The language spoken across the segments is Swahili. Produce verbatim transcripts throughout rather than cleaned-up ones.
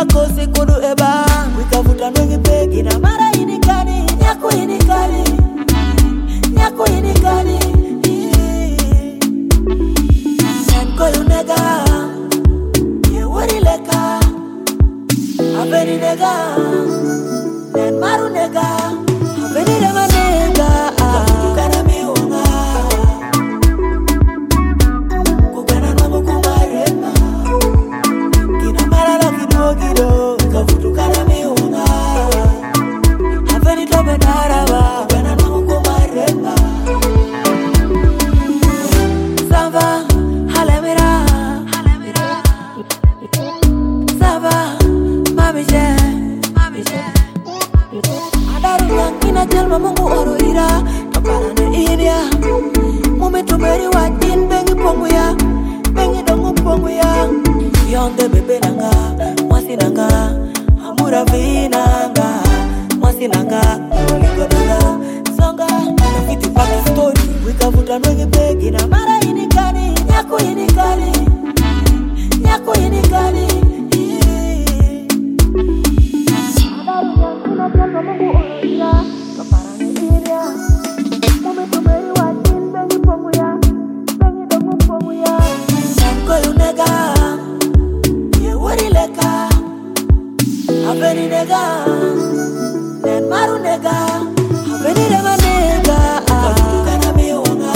kosi kudu eba wikavuta nwengi pegi na mara inikani nyako inikani nyako inikani Nanko yunega ye wari leka Aveni nega Nen maru nega Aveni rema nega Tukana miunga Kukana na mukumarema Kina marala kido kido Kavutukana miunga Aveni tobe daraba Kukana na mukumarema Sava Halemira Sava Mabije Mabije Adaru yankina jelma mungu oro ira Topala na idia Mume tumeri wajin bengi pongu ya Bengi dongu pongu ya Yonde bebe nanga Mwasi nanga Amura vinanga Mwasi nanga Oliko nanga Songa Nafiti paki story Wikavuta nwengi pegi na mara inikani Nyako inikani Nyako inikani Aveni nega, nen maru nega, aveni rema nega, kukana miunga,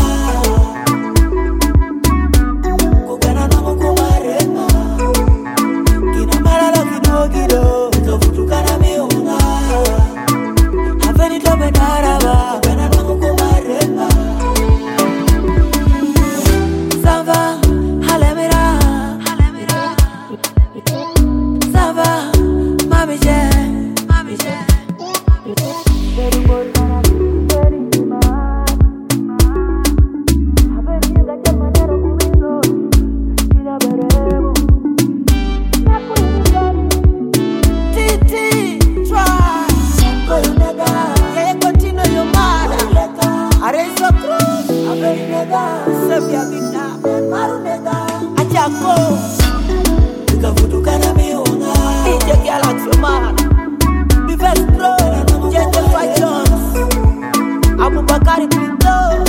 kukana na mukumarema, kina marala kido kido, kavutukana miunga, aveni tobe daraba, kukana na mukumarema, Sava halemira, halemira, Sava Mabije, Mabije. Very good, very smart. Habari ya jamaa nero kumizo, ina beremo. Nako inikani, titi, try. Koyunega, yeye continue your mother. Arezo cross, habari nega, sepia bina, marunega, achako. Kavutukana miunga, D J Galaxy man. Best bro, Gentle Fight Jones, Abu Bakari Pinto.